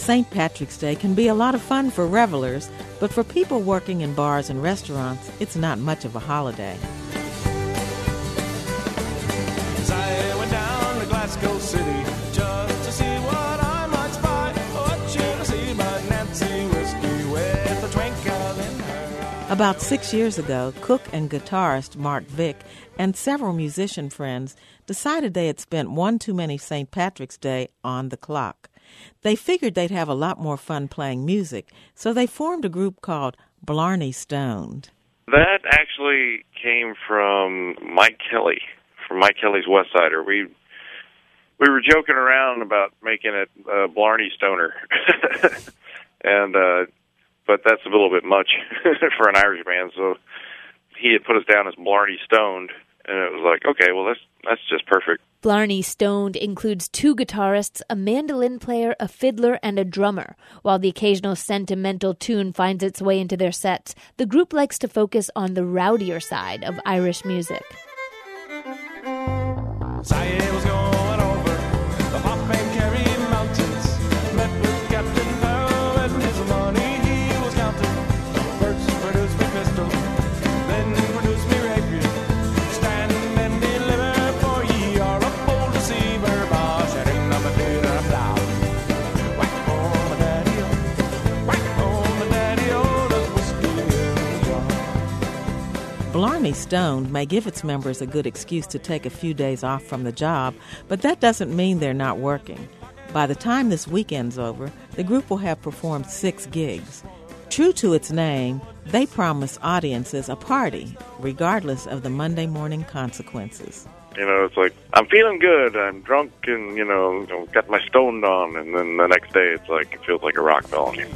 St. Patrick's Day can be a lot of fun for revelers, but for people working in bars and restaurants, it's not much of a holiday. As I went down to Glasgow City just to see what I might spy, what should I see but Nancy Whiskey with a twinkle in her eye. About 6 years ago, cook and guitarist Mark Vick and several musician friends decided they had spent one too many St. Patrick's Day on the clock. They figured they'd have a lot more fun playing music, so they formed a group called Blarney Stoned. That actually came from Mike Kelly, from Mike Kelly's West Sider. We were joking around about making it Blarney Stoner, but that's a little bit much for an Irish band. So he had put us down as Blarney Stoned, and it was like, okay, well that's just perfect. Blarney Stoned includes 2 guitarists, a mandolin player, a fiddler, and a drummer. While the occasional sentimental tune finds its way into their sets, the group likes to focus on the rowdier side of Irish music. I was going over the Pop and Kerry mountains, met with Captain Farrell and his money he was counting. First produced me pistol, then produced me rapier. Stand and deliver for ye are a bold deceiver, bosh, and in the theater plow. Whack on my daddy-o, whack on my daddy-o, there's whiskey in the jar. Blarney Stoned may give its members a good excuse to take a few days off from the job, but that doesn't mean they're not working. By the time this weekend's over, the group will have performed 6 gigs. True to its name, they promise audiences a party, regardless of the Monday morning consequences. It's like, I'm feeling good, I'm drunk, and, got my stoned on, and then the next day it's like, it feels like a rock fell on you.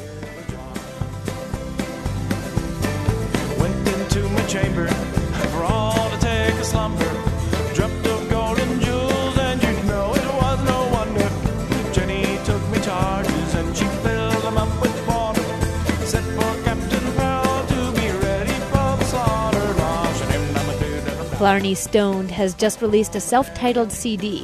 Went into my chamber for all to take a slumber. Dreamt of golden jewels, and you know it was no wonder. Jenny took me charges, and she filled them up with water. Said for Captain Farrell to be ready for the slaughter. Blarney Stoned has just released a self-titled CD.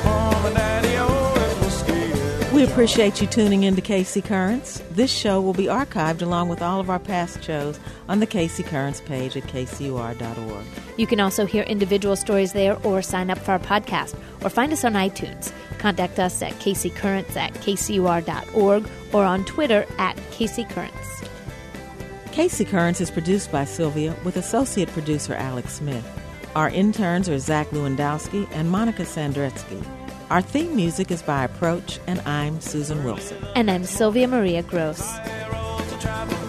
We appreciate you tuning in to KC Currents. This show will be archived along with all of our past shows on the KC Currents page at kcur.org. You can also hear individual stories there or sign up for our podcast or find us on iTunes. Contact us at kccurrents@kcur.org or on Twitter @KCCurrents. KC Currents is produced by Sylvia with associate producer Alex Smith. Our interns are Zach Lewandowski and Monica Sandretsky. Our theme music is by Approach, and I'm Susan Wilson. And I'm Sylvia Maria Gross. To travel